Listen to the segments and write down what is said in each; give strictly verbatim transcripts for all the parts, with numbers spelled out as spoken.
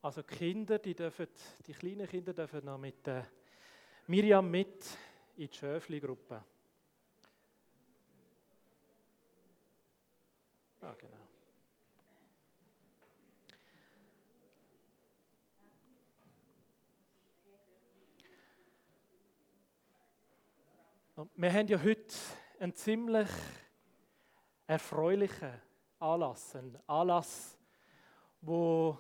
Also die Kinder, die, dürfen, die kleinen Kinder dürfen noch mit äh, Miriam mit in die Schöfli-Gruppe. Ah, genau. Und wir haben ja heute einen ziemlich erfreulichen Anlass, einen Anlass, wo,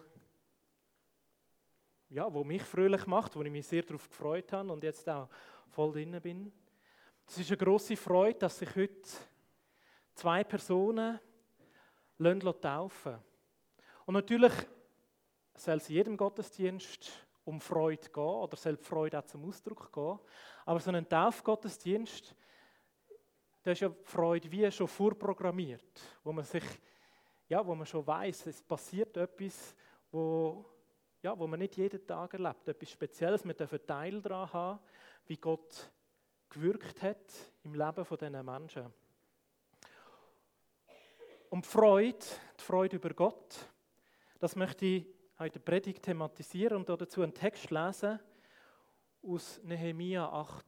ja, wo mich fröhlich macht, wo ich mich sehr darauf gefreut habe und jetzt auch voll drin bin. Es ist eine grosse Freude, dass sich heute zwei Personen taufen lassen. Und natürlich soll es in jedem Gottesdienst um Freude gehen oder soll die Freude auch zum Ausdruck gehen. Aber so ein Taufgottesdienst, da ist ja die Freude wie schon vorprogrammiert, wo man sich, ja, wo man schon weiß, es passiert etwas, wo, ja, wo man nicht jeden Tag erlebt, etwas Spezielles. Wir dürfen Teil daran haben, wie Gott gewirkt hat im Leben dieser Menschen. Und die Freude, die Freude über Gott, das möchte ich heute Predigt thematisieren und dazu einen Text lesen aus Nehemia acht,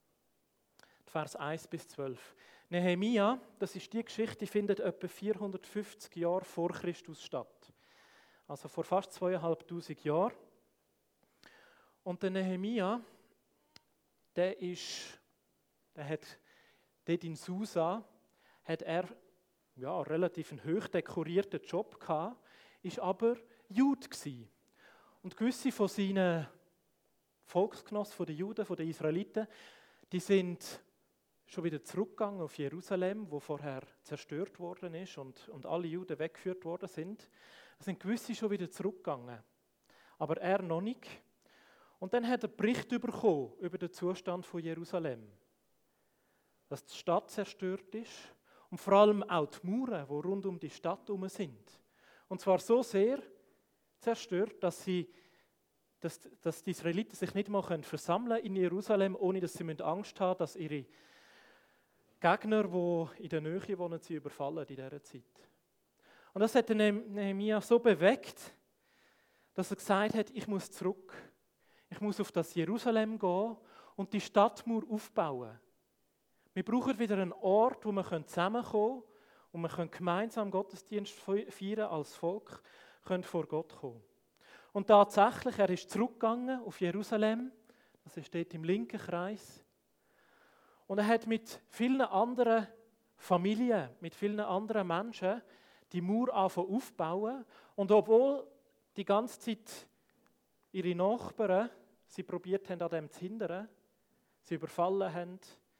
Vers eins bis zwölf. Nehemia, das ist die Geschichte, die findet etwa vierhundertfünfzig Jahre vor Christus statt. Also vor fast zweitausendfünfhundert Jahren. Und der Nehemia, der ist, der hat dort in Susa, hat er ja, relativ einen hoch dekorierten Job gehabt, ist aber Jude gsi. Und gewisse von seinen Volksgenossen, von den Juden, von den Israeliten, die sind schon wieder zurückgegangen auf Jerusalem, wo vorher zerstört worden ist und, und alle Juden weggeführt worden sind. Da sind gewisse schon wieder zurückgegangen, aber er noch nicht. Und dann hat er Bericht bekommen über den Zustand von Jerusalem, dass die Stadt zerstört ist und vor allem auch die Mauern, die rund um die Stadt herum sind. Und zwar so sehr zerstört, dass, sie, dass, dass die Israeliten sich nicht mal versammeln können in Jerusalem, ohne dass sie Angst haben, dass ihre Gegner, die in der Nähe wohnen, sie überfallen in dieser Zeit. Und das hat Nehemia so bewegt, dass er gesagt hat, ich muss zurück. Ich muss auf das Jerusalem gehen und die Stadtmauer aufbauen. Wir brauchen wieder einen Ort, wo wir zusammenkommen können und wir können gemeinsam Gottesdienst feiern als Volk, können vor Gott kommen. Und tatsächlich, er ist zurückgegangen auf Jerusalem, das ist dort im linken Kreis, und er hat mit vielen anderen Familien, mit vielen anderen Menschen die Mauer angefangen aufbauen. Und obwohl die ganze Zeit ihre Nachbarn sie probiert haben, an dem zu hindern, sie überfallen haben,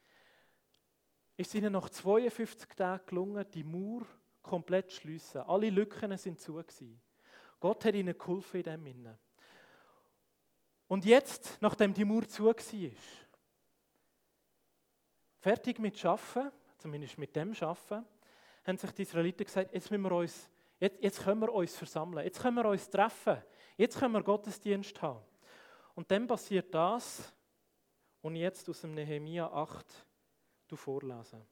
ist es ihnen nach zweiundfünfzig Tagen gelungen, die Mauer komplett zu schliessen. Alle Lücken waren zu gewesen. Gott hat ihnen geholfen in dem Sinne. Und jetzt, nachdem die Mauer zu war, fertig mit Arbeiten, zumindest mit dem Arbeiten, haben sich die Israeliten gesagt, jetzt, müssen wir uns, jetzt, jetzt können wir uns versammeln, jetzt können wir uns treffen, jetzt können wir Gottesdienst haben. Und dann passiert das, und jetzt aus dem Nehemia acht vorlesen.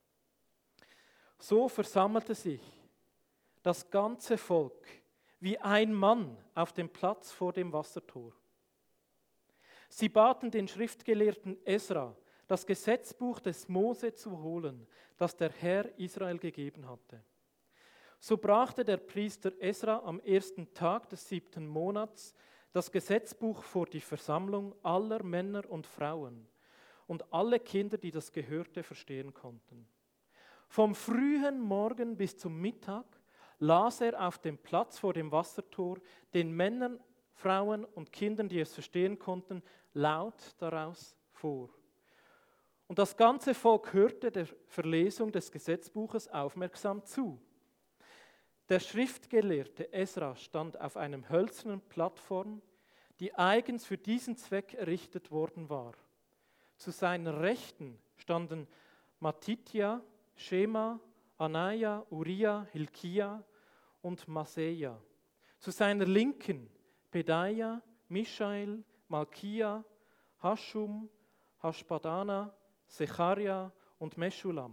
So versammelte sich das ganze Volk wie ein Mann auf dem Platz vor dem Wassertor. Sie baten den Schriftgelehrten Esra, das Gesetzbuch des Mose zu holen, das der Herr Israel gegeben hatte. So brachte der Priester Esra am ersten Tag des siebten Monats das Gesetzbuch vor die Versammlung aller Männer und Frauen und alle Kinder, die das Gehörte verstehen konnten. Vom frühen Morgen bis zum Mittag las er auf dem Platz vor dem Wassertor den Männern, Frauen und Kindern, die es verstehen konnten, laut daraus vor. Und das ganze Volk hörte der Verlesung des Gesetzbuches aufmerksam zu. Der Schriftgelehrte Esra stand auf einer hölzernen Plattform, die eigens für diesen Zweck errichtet worden war. Zu seiner Rechten standen Mattithia, Schema, Anaja, Uriah, Hilkia und Maseja. Zu seiner Linken Pedaia, Mischael, Malkia, Haschum, Haschbadana, Secharia und Meschulam.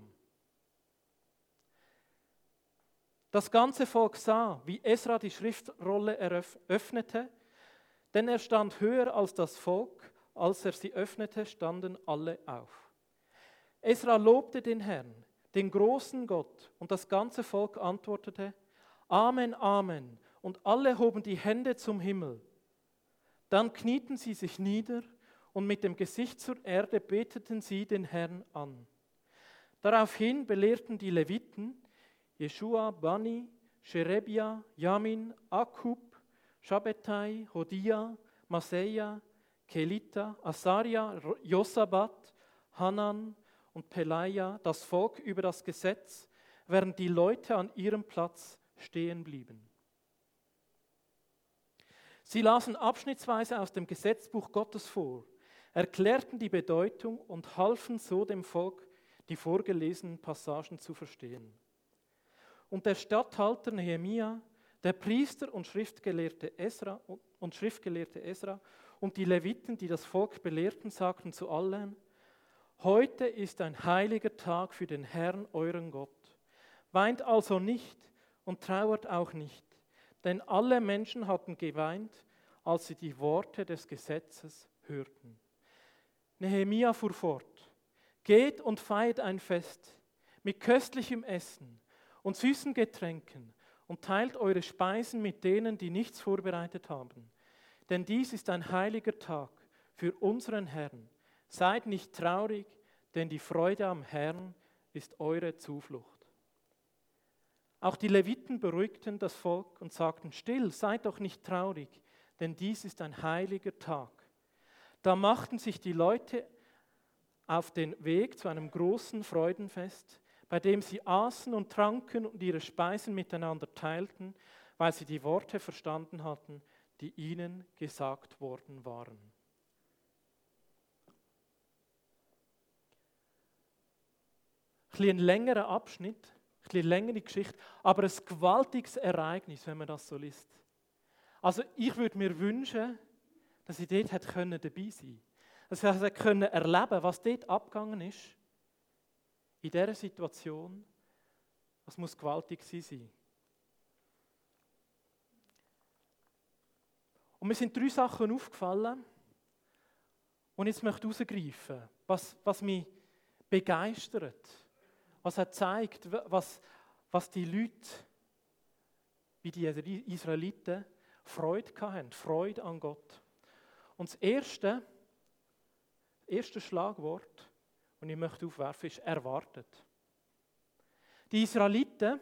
Das ganze Volk sah, wie Esra die Schriftrolle öffnete Denn er stand höher als das Volk, als er sie öffnete, standen alle auf. Esra lobte den Herrn, den großen Gott, und das ganze Volk antwortete, Amen, Amen, und alle hoben die Hände zum Himmel. Dann knieten sie sich nieder und mit dem Gesicht zur Erde beteten sie den Herrn an. Daraufhin belehrten die Leviten, Jeschua, Bani, Sherebia, Jamin, Akub, Schabbetai, Hodia, Maseia, Kelita, Asaria, Josabat, Hanan und Pelaia das Volk über das Gesetz, während die Leute an ihrem Platz stehen blieben. Sie lasen abschnittsweise aus dem Gesetzbuch Gottes vor, erklärten die Bedeutung und halfen so dem Volk, die vorgelesenen Passagen zu verstehen. Und der Statthalter Nehemia, der Priester und Schriftgelehrte Esra und Schriftgelehrte Esra und die Leviten, die das Volk belehrten, sagten zu allen, heute ist ein heiliger Tag für den Herrn, euren Gott. Weint also nicht und trauert auch nicht, denn alle Menschen hatten geweint, als sie die Worte des Gesetzes hörten. Nehemia fuhr fort, geht und feiert ein Fest mit köstlichem Essen und süßen Getränken und teilt eure Speisen mit denen, die nichts vorbereitet haben. Denn dies ist ein heiliger Tag für unseren Herrn. Seid nicht traurig, denn die Freude am Herrn ist eure Zuflucht. Auch die Leviten beruhigten das Volk und sagten, still, seid doch nicht traurig, denn dies ist ein heiliger Tag. Da machten sich die Leute auf den Weg zu einem großen Freudenfest, bei dem sie aßen und tranken und ihre Speisen miteinander teilten, weil sie die Worte verstanden hatten, die ihnen gesagt worden waren. Ein bisschen ein längerer Abschnitt, ein bisschen längere Geschichte, aber ein gewaltiges Ereignis, wenn man das so liest. Also ich würde mir wünschen, dass ich dort hätte können dabei sein konnte. Dass ich also können erleben, was dort abgegangen ist. In dieser Situation, das muss gewaltig sein. Und mir sind drei Sachen aufgefallen, und jetzt möchte ich herausgreifen, was, was mich begeistert, was er zeigt, was, was die Leute, wie die Israeliten, Freude hatten, Freude an Gott. Und das erste, das erste Schlagwort, das ich möchte aufwerfen, ist erwartet. Die Israeliten,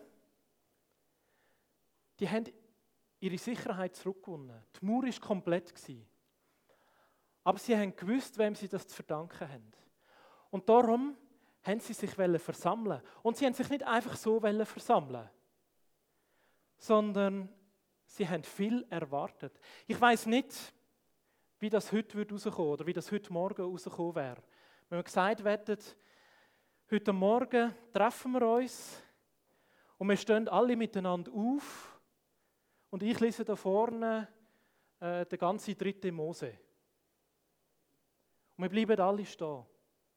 die haben ihre Sicherheit zurückgewonnen. Die Mauer war komplett. Aber sie haben gewusst, wem sie das zu verdanken haben. Und darum haben sie sich versammeln. Und sie haben sich nicht einfach so versammeln, sondern sie haben viel erwartet. Ich weiss nicht, wie das heute rauskommen würde oder wie das heute Morgen rausgekommen wäre. Wenn wir gesagt hätten, heute Morgen treffen wir uns und wir stehen alle miteinander auf und ich lese da vorne äh, den ganzen dritten Mose. Und wir bleiben alle stehen.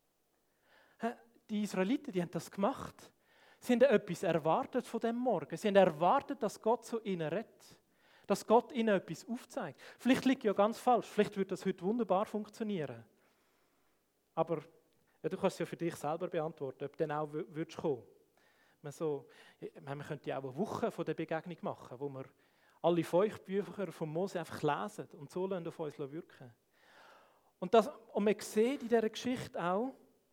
Die Israeliten, die haben das gemacht. Sie haben etwas erwartet von dem Morgen. Sie haben erwartet, dass Gott zu ihnen redet. Dass Gott ihnen etwas aufzeigt. Vielleicht liegt ja ganz falsch. Vielleicht würde das heute wunderbar funktionieren. Aber ja, du kannst es ja für dich selber beantworten, ob du dann auch würdest kommen. Man, so, man könnte ja auch eine Woche von der Begegnung machen, wo wir alle fünf Bücher von Mose einfach lesen und so lassen auf uns wirken. Und, das, und man sieht in dieser Geschichte auch,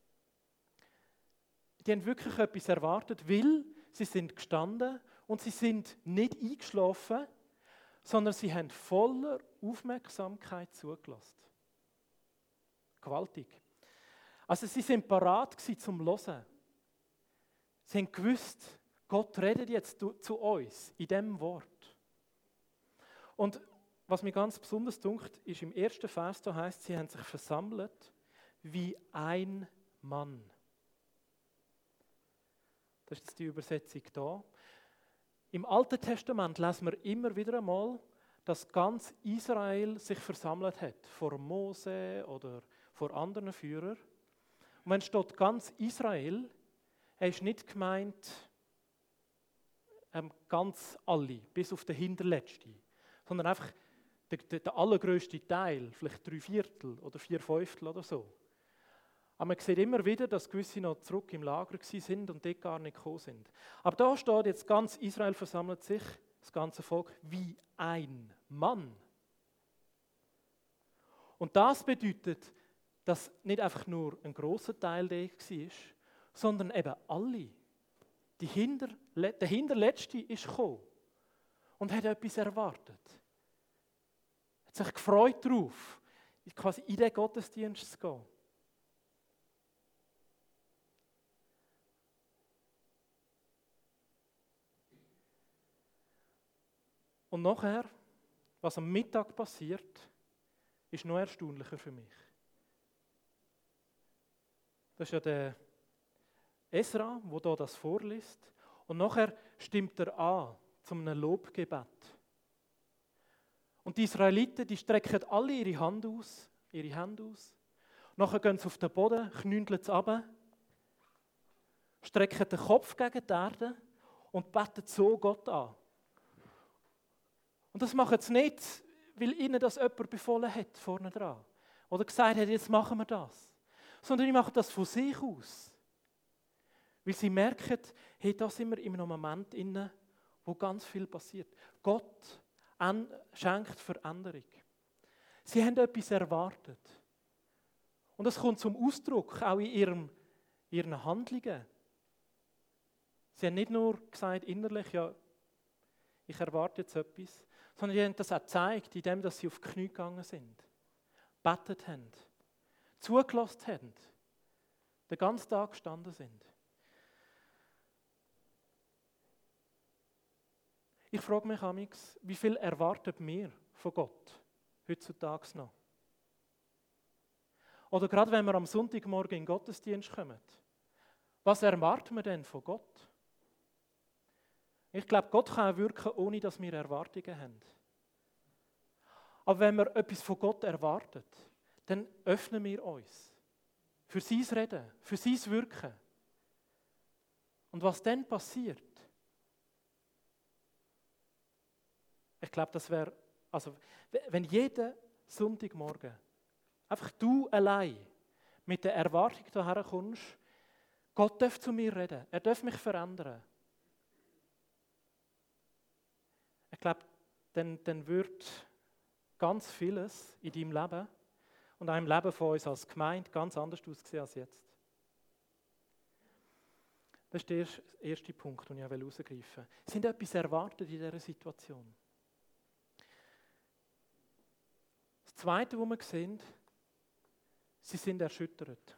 die haben wirklich etwas erwartet, weil sie sind gestanden und sie sind nicht eingeschlafen, sondern sie haben voller Aufmerksamkeit zugelassen. Gewaltig. Also sie sind parat gewesen zum Hören. Sie haben gewusst, Gott redet jetzt zu uns in diesem Wort. Und was mir ganz besonders dunkt, ist im ersten Vers, da heißt, sie haben sich versammelt wie ein Mann. Das ist jetzt die Übersetzung da. Im Alten Testament lesen wir immer wieder einmal, dass ganz Israel sich versammelt hat, vor Mose oder vor anderen Führern. Und wenn steht ganz Israel, er ist nicht gemeint ähm, ganz alle, bis auf den Hinterletzten, sondern einfach der, der, der allergrößte Teil, vielleicht drei Viertel oder vier Fünftel oder so. Aber man sieht immer wieder, dass gewisse noch zurück im Lager sind und dort gar nicht gekommen sind. Aber da steht jetzt, ganz Israel versammelt sich, das ganze Volk, wie ein Mann. Und das bedeutet, dass nicht einfach nur ein grosser Teil da war, sondern eben alle. Die Hinter, der Hinterletzte ist gekommen und hat etwas erwartet. Hat sich gefreut darauf, quasi in den Gottesdienst zu gehen. Und nachher, was am Mittag passiert, ist noch erstaunlicher für mich. Das ist ja der Esra, der hier das vorliest. Und nachher stimmt er an zu einem Lobgebet. Und die Israeliten, die strecken alle ihre Hand aus, ihre Hände aus. Nachher gehen sie auf den Boden, knündeln sie runter, strecken den Kopf gegen die Erde und beten so Gott an. Und das machen sie nicht, weil ihnen das jemand befohlen hat, vorne dran. Oder gesagt hat, jetzt machen wir das. Sondern sie machen das von sich aus. Weil sie merken, hey, da sind wir in einem Moment inne, wo ganz viel passiert. Gott schenkt Veränderung. Sie haben etwas erwartet. Und das kommt zum Ausdruck, auch in ihrem, ihren Handlungen. Sie haben nicht nur gesagt innerlich, ja, ich erwarte jetzt etwas, sondern sie haben das auch gezeigt, indem sie auf die Knie gegangen sind, gebetet haben, zugelassen haben, den ganzen Tag gestanden sind. Ich frage mich manchmal, wie viel erwartet wir von Gott heutzutage noch? Oder gerade wenn wir am Sonntagmorgen in den Gottesdienst kommen, was erwarten wir denn von Gott? Ich glaube, Gott kann auch wirken, ohne dass wir Erwartungen haben. Aber wenn wir etwas von Gott erwarten, dann öffnen wir uns für sein Reden, für sein Wirken. Und was dann passiert, ich glaube, das wäre, also wenn jeden Sonntagmorgen einfach du allein mit der Erwartung daher kommst, Gott darf zu mir reden, er darf mich verändern. Ich glaube, dann, dann wird ganz vieles in deinem Leben und auch im Leben von uns als Gemeinde ganz anders aussehen als jetzt. Das ist der erste Punkt, den ich herausgreifen will. Es sind etwas erwartet in dieser Situation. Das Zweite, was wir sehen, sie sind erschüttert.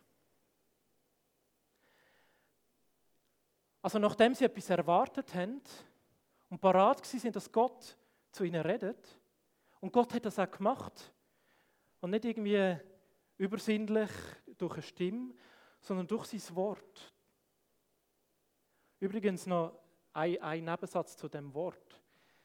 Also nachdem sie etwas erwartet haben und parat waren, dass Gott zu ihnen redet, und Gott hat das auch gemacht, und nicht irgendwie übersinnlich durch eine Stimme, sondern durch sein Wort. Übrigens noch ein, ein Nebensatz zu dem Wort.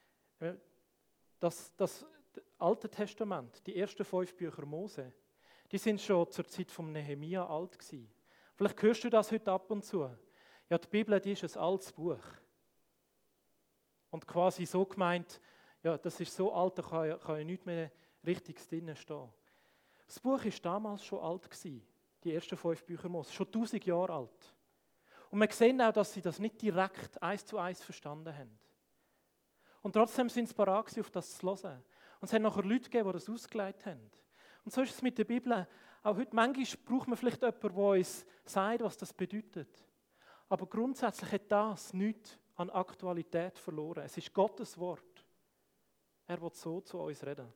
Das, das Alte Testament, die ersten fünf Bücher Mose, die sind schon zur Zeit von Nehemia alt gewesen. Vielleicht hörst du das heute ab und zu. Ja, die Bibel, die ist ein altes Buch. Und quasi so gemeint, ja, das ist so alt, da kann ja, kann ja nichts mehr Richtiges drinnen stehen. Das Buch war damals schon alt gewesen, die ersten fünf Bücher Mose, schon tausend Jahre alt. Und wir sehen auch, dass sie das nicht direkt eins zu eins verstanden haben. Und trotzdem sind sie bereit, auf das zu hören. Und es hat nachher Leute gegeben, die das ausgelegt haben. Und so ist es mit der Bibel. Auch heute, manchmal braucht man vielleicht jemanden, der uns sagt, was das bedeutet. Aber grundsätzlich hat das nichts an Aktualität verloren. Es ist Gottes Wort. Er will so zu uns reden.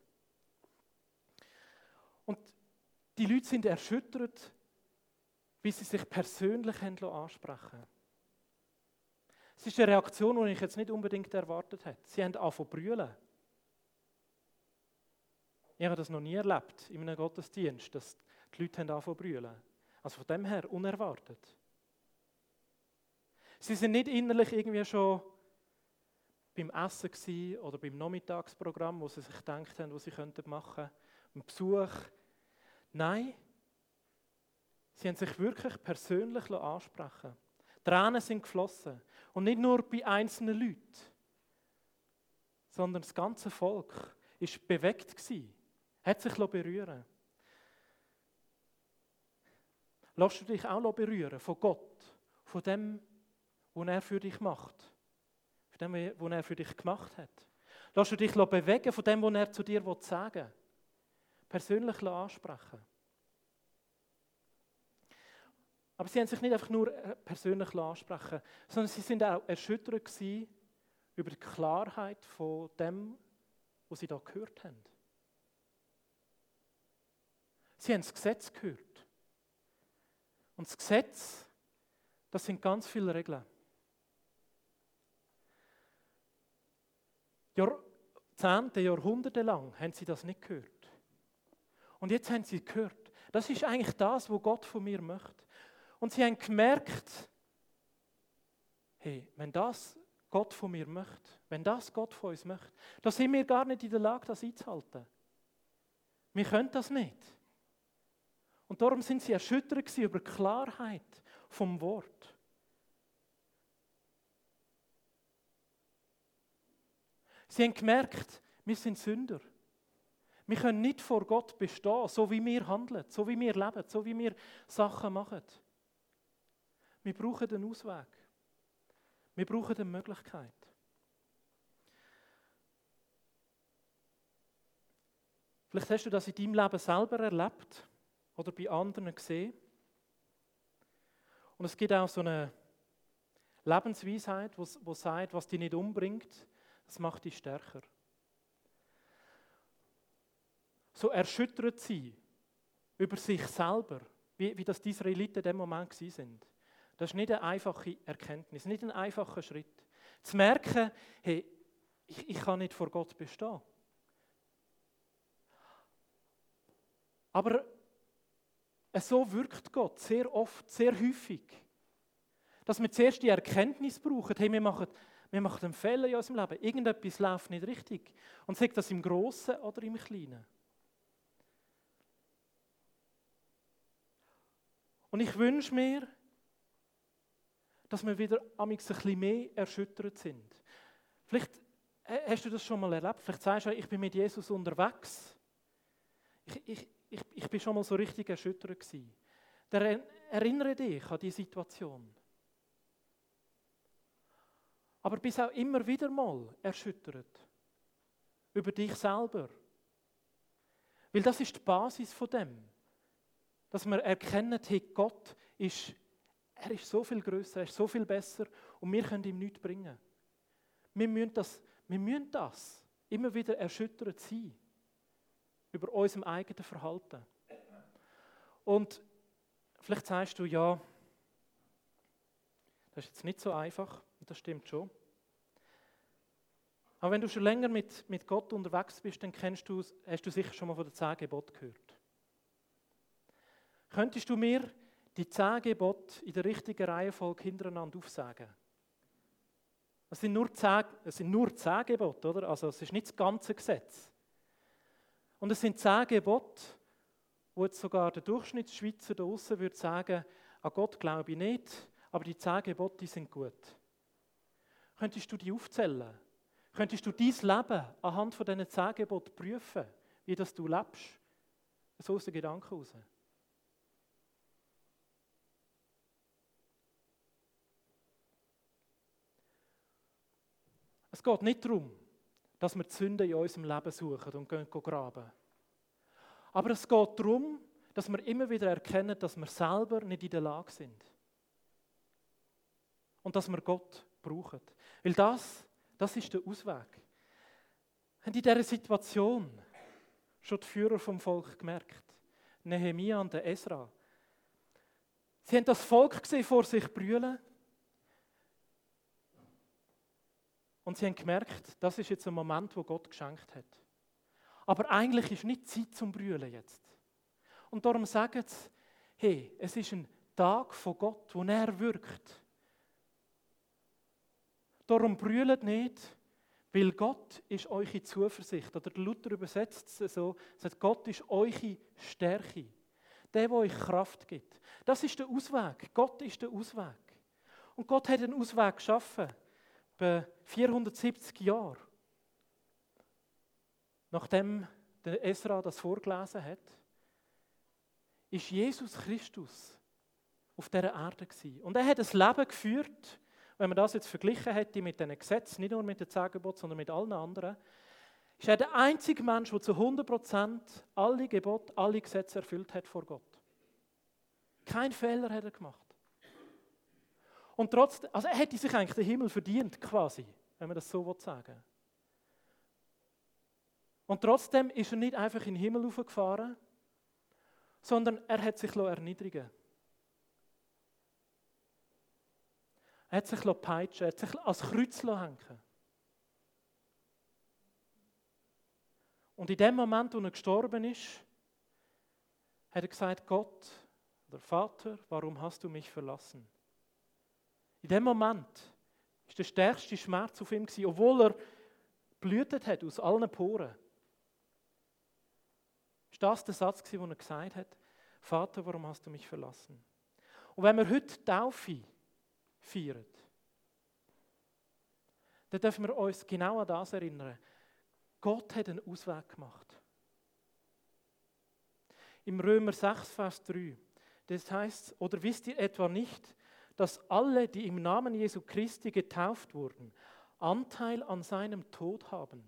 Und die Leute sind erschüttert, wie sie sich persönlich ansprechen lassen. Es ist eine Reaktion, die ich jetzt nicht unbedingt erwartet habe. Sie haben angefangen zu brüllen. Ich habe das noch nie erlebt in einem Gottesdienst, dass die Leute angefangen zu brüllen. Also von dem her unerwartet. Sie sind nicht innerlich irgendwie schon beim Essen gewesen oder beim Nachmittagsprogramm, wo sie sich gedacht haben, was sie könnten machen, ein Besuch. Nein, sie haben sich wirklich persönlich ansprechen. Tränen sind geflossen. Und nicht nur bei einzelnen Leuten, sondern das ganze Volk ist bewegt gsi, hat sich berühren lassen. Lass du dich auch berühren von Gott, von dem, was er für dich macht, von dem, was er für dich gemacht hat. Lass du dich bewegen von dem, was er zu dir sagen will. Persönlich ansprechen. Aber sie haben sich nicht einfach nur persönlich ansprechen, sondern sie sind auch erschüttert gewesen über die Klarheit von dem, was sie da gehört haben. Sie haben das Gesetz gehört. Und das Gesetz, das sind ganz viele Regeln. Jahrzehnte, Jahrhunderte lang haben sie das nicht gehört. Und jetzt haben sie gehört. Das ist eigentlich das, was Gott von mir möchte. Und sie haben gemerkt, hey, wenn das Gott von mir möchte, wenn das Gott von uns möchte, dann sind wir gar nicht in der Lage, das einzuhalten. Wir können das nicht. Und darum sind sie erschüttert über die Klarheit vom Wort. Sie haben gemerkt, wir sind Sünder. Wir können nicht vor Gott bestehen, so wie wir handeln, so wie wir leben, so wie wir Sachen machen. Wir brauchen einen Ausweg. Wir brauchen eine Möglichkeit. Vielleicht hast du das in deinem Leben selber erlebt oder bei anderen gesehen. Und es gibt auch so eine Lebensweisheit, die sagt, was dich nicht umbringt, das macht dich stärker. So erschüttert sein über sich selber, wie, wie das die Israeliten in dem Moment waren. Das ist nicht eine einfache Erkenntnis, nicht ein einfacher Schritt. Zu merken, hey, ich, ich kann nicht vor Gott bestehen. Aber so wirkt Gott sehr oft, sehr häufig, dass wir zuerst die Erkenntnis brauchen, hey, wir machen, wir machen einen Fehler in unserem Leben, irgendetwas läuft nicht richtig. Und sagt das im Grossen oder im Kleinen. Und ich wünsche mir, dass wir wieder amigs ein bisschen mehr erschüttert sind. Vielleicht hast du das schon mal erlebt, vielleicht sagst du, ich bin mit Jesus unterwegs. Ich, ich, ich, ich bin schon mal so richtig erschüttert gewesen. Dann erinnere dich an die Situation. Aber bist auch immer wieder mal erschüttert. Über dich selber. Weil das ist die Basis von dem. Dass wir erkennen, hey, Gott ist, er ist so viel grösser, er ist so viel besser und wir können ihm nichts bringen. Wir müssen das, wir müssen das immer wieder erschüttert sein über unserem eigenen Verhalten. Und vielleicht sagst du, ja, das ist jetzt nicht so einfach, und das stimmt schon. Aber wenn du schon länger mit, mit Gott unterwegs bist, dann kennst du, hast du sicher schon mal von den zehn Geboten gehört. Könntest du mir die zehn Gebote in der richtigen Reihenfolge hintereinander aufsagen? Es sind nur zehn, es sind nur zehn Gebote, oder? Also es ist nicht das ganze Gesetz. Und es sind zehn Gebote, wo jetzt sogar der Durchschnittsschweizer da draussen würde sagen, an Gott glaube ich nicht, aber die zehn Gebote die sind gut. Könntest du die aufzählen? Könntest du dein Leben anhand von diesen zehn Geboten prüfen, wie das du lebst? So aus den Gedanken heraus. Es geht nicht darum, dass wir die Sünde in unserem Leben suchen und gehen graben. Aber es geht darum, dass wir immer wieder erkennen, dass wir selber nicht in der Lage sind. Und dass wir Gott brauchen. Weil das, das ist der Ausweg. Haben in dieser Situation schon die Führer vom Volk gemerkt? Nehemia und Esra. Sie haben das Volk gesehen, vor sich brüllen. Und sie haben gemerkt, das ist jetzt ein Moment, wo Gott geschenkt hat. Aber eigentlich ist nicht Zeit zum Brüllen jetzt. Und darum sagen sie, hey, es ist ein Tag von Gott, wo er wirkt. Darum brüllt nicht, weil Gott ist eure Zuversicht. Oder Luther übersetzt es so, sagt, Gott ist eure Stärke. Der, der euch Kraft gibt. Das ist der Ausweg. Gott ist der Ausweg. Und Gott hat einen Ausweg geschaffen. Bei vierhundertsiebzig Jahren. nachdem der Esra das vorgelesen hat, ist Jesus Christus auf dieser Erde gewesen. Und er hat ein Leben geführt, wenn man das jetzt verglichen hätte mit diesen Gesetzen, nicht nur mit den zehn Geboten, sondern mit allen anderen, ist er der einzige Mensch, der zu hundert Prozent alle Gebote, alle Gesetze erfüllt hat vor Gott. Kein Fehler hat er gemacht. Und trotzdem, also er hätte sich eigentlich den Himmel verdient, quasi, wenn man das so sagen will. Und trotzdem ist er nicht einfach in den Himmel hochgefahren, sondern er hat sich erniedrigen lassen. Er hat sich peitschen, er hat sich als Kreuz hängen. Und in dem Moment, wo er gestorben ist, hat er gesagt, Gott, oder Vater, warum hast du mich verlassen? In dem Moment war der stärkste Schmerz auf ihm, obwohl er blutet hat aus allen Poren. Ist das der Satz, den er gesagt hat? Vater, warum hast du mich verlassen? Und wenn wir heute Taufe feiern, dann dürfen wir uns genau an das erinnern. Gott hat einen Ausweg gemacht. Im Römer sechs, Vers drei, das heißt, oder wisst ihr etwa nicht, dass alle, die im Namen Jesu Christi getauft wurden, Anteil an seinem Tod haben?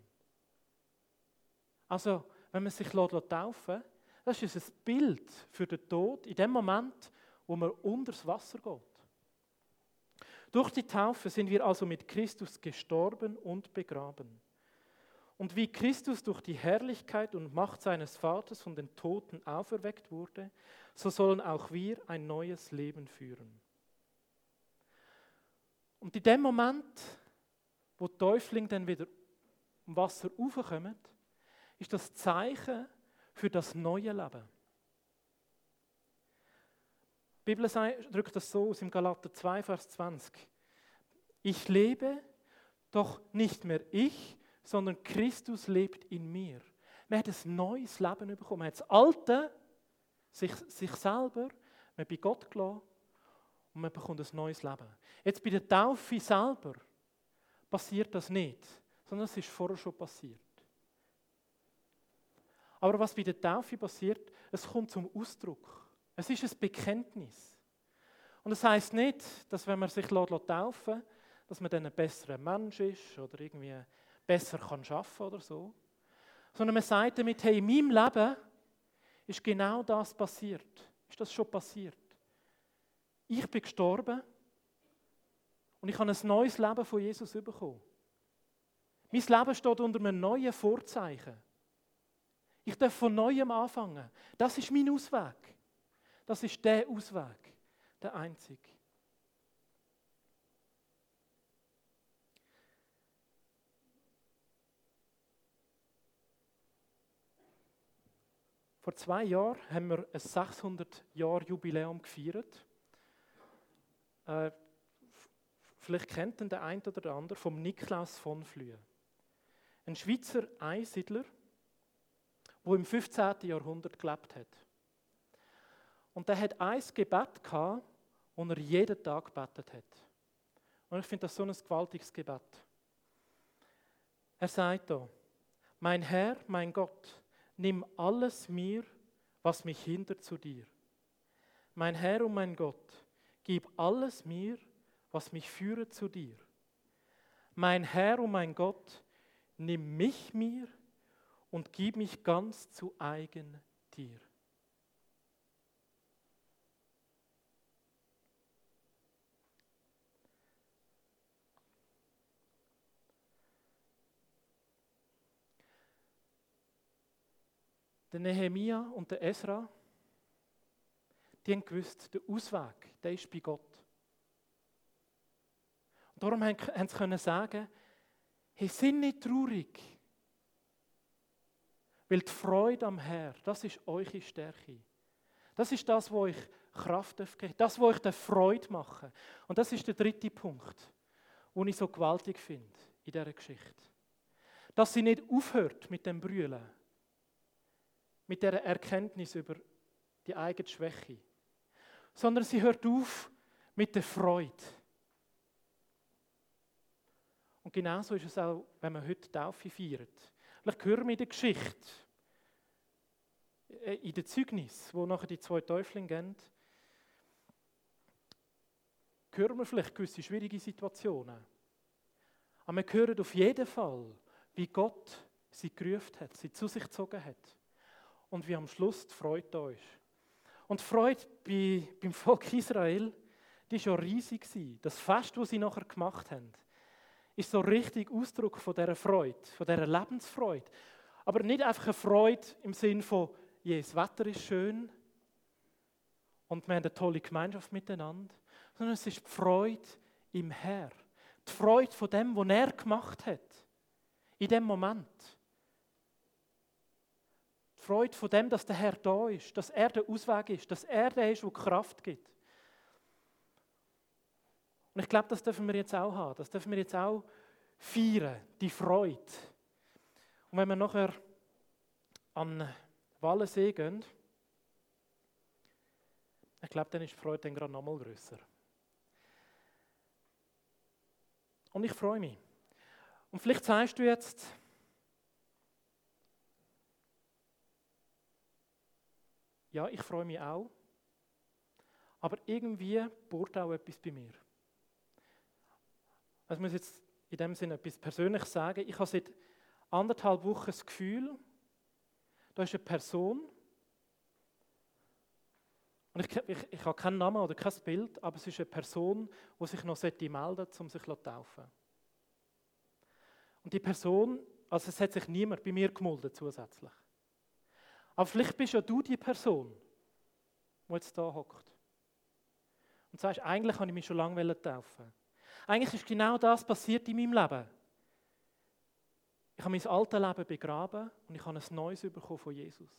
Also, wenn man sich taufen lässt, das ist ein Bild für den Tod in dem Moment, wo man unter das Wasser geht. Durch die Taufe sind wir also mit Christus gestorben und begraben. Und wie Christus durch die Herrlichkeit und Macht seines Vaters von den Toten auferweckt wurde, so sollen auch wir ein neues Leben führen. Und in dem Moment, wo die Täuflinge dann wieder im Wasser raufkommen, ist das Zeichen für das neue Leben. Die Bibel drückt das so aus im Galater zwei, Vers zwanzig. Ich lebe, doch nicht mehr ich, sondern Christus lebt in mir. Man hat ein neues Leben bekommen. Man hat das Alte, sich, sich selber, man hat bei Gott gelassen und man bekommt ein neues Leben. Jetzt bei der Taufe selber passiert das nicht, sondern es ist vorher schon passiert. Aber was bei der Taufe passiert, es kommt zum Ausdruck. Es ist ein Bekenntnis. Und das heisst nicht, dass wenn man sich taufen lässt, dass man dann ein besserer Mensch ist oder irgendwie besser kann arbeiten oder so. Sondern man sagt damit, hey, in meinem Leben ist genau das passiert. Ist das schon passiert? Ich bin gestorben und ich habe ein neues Leben von Jesus bekommen. Mein Leben steht unter einem neuen Vorzeichen. Ich darf von Neuem anfangen. Das ist mein Ausweg. Das ist der Ausweg, der einzige. Vor zwei Jahren haben wir ein sechshundert-Jahr-Jubiläum gefeiert. Äh, vielleicht kennt ihn der eine oder der andere vom Niklaus von Flüe. Ein Schweizer Einsiedler, der im fünfzehnten Jahrhundert gelebt hat. Und er hat ein Gebet gehabt, das er jeden Tag gebetet hat. Und ich finde das so ein gewaltiges Gebet. Er sagt da, mein Herr, mein Gott, nimm alles mir, was mich hindert zu dir. Mein Herr und mein Gott, gib alles mir, was mich führt zu dir. Mein Herr und mein Gott, nimm mich mir und gib mich ganz zu eigen dir. Der Nehemia und der Esra, die haben gewusst, der Ausweg, der ist bei Gott. Und darum haben sie können sagen, hey, sind nicht traurig, weil die Freude am Herrn, das ist eure Stärke. Das ist das, was euch Kraft geben, das, was euch Freude machen. Und das ist der dritte Punkt, den ich so gewaltig finde in dieser Geschichte. Dass sie nicht aufhört mit dem Brüllen, mit dieser Erkenntnis über die eigene Schwäche, sondern sie hört auf mit der Freude. Und genauso ist es auch, wenn man heute Taufe feiert. Vielleicht hören wir in der Geschichte, in den Zeugnis, wo nachher die zwei Täuflinge gehen, hören wir vielleicht gewisse schwierige Situationen. Aber wir hören auf jeden Fall, wie Gott sie gerufen hat, sie zu sich gezogen hat. Und wie am Schluss die Freude da ist. Und die Freude bei, beim Volk Israel, die war ja riesig. Das Fest, das sie nachher gemacht haben, ist so richtig Ausdruck von dieser Freude, von dieser Lebensfreude. Aber nicht einfach eine Freude im Sinn von, ja, das Wetter ist schön und wir haben eine tolle Gemeinschaft miteinander, sondern es ist die Freude im Herrn. Die Freude von dem, was er gemacht hat. In dem Moment. Die Freude von dem, dass der Herr da ist, dass er der Ausweg ist, dass er der ist, der Kraft gibt. Und ich glaube, das dürfen wir jetzt auch haben. Das dürfen wir jetzt auch feiern, die Freude. Und wenn wir nachher an Wallensee gehen, ich glaube, dann ist die Freude dann gerade noch mal grösser. Und ich freue mich. Und vielleicht sagst du jetzt, ja, ich freue mich auch, aber irgendwie bohrt auch etwas bei mir. Also ich muss jetzt in dem Sinne etwas Persönliches sagen. Ich habe seit anderthalb Wochen das Gefühl, da ist eine Person, und ich, ich, ich habe keinen Namen oder kein Bild, aber es ist eine Person, die sich noch melden sollte, um sich zu taufen. Und die Person, also es hat sich niemand bei mir gemeldet zusätzlich. Aber vielleicht bist ja du die Person, die jetzt hier hockt. Und sagst, eigentlich wollte ich mich schon lange taufen. Eigentlich ist genau das passiert in meinem Leben. Ich habe mein altes Leben begraben und ich habe ein neues bekommen von Jesus.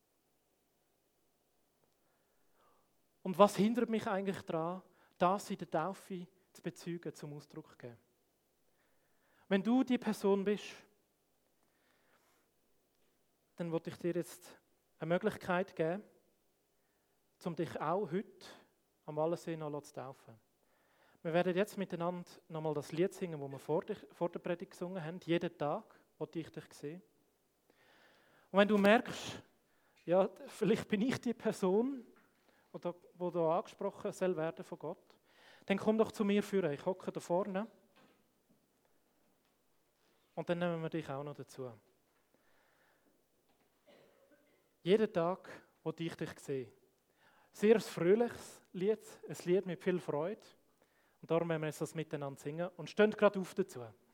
Und was hindert mich eigentlich daran, das in der Taufe zu bezeugen, zum Ausdruck zu geben? Wenn du die Person bist, dann wollte ich dir jetzt eine Möglichkeit geben, um dich auch heute am Wallensee noch zu taufen. Wir werden jetzt miteinander nochmal das Lied singen, das wir vor der, vor der Predigt gesungen haben. Jeden Tag, wo ich dich sehe. Und wenn du merkst, ja, vielleicht bin ich die Person, die da, die da angesprochen soll werden von Gott, dann komm doch zu mir führen. Ich hocke da vorne. Und dann nehmen wir dich auch noch dazu. Jeden Tag, wo ich dich sehe. Sehr ein fröhliches Lied, ein Lied mit viel Freude. Und darum werden wir jetzt das miteinander singen und stehen gerade auf dazu.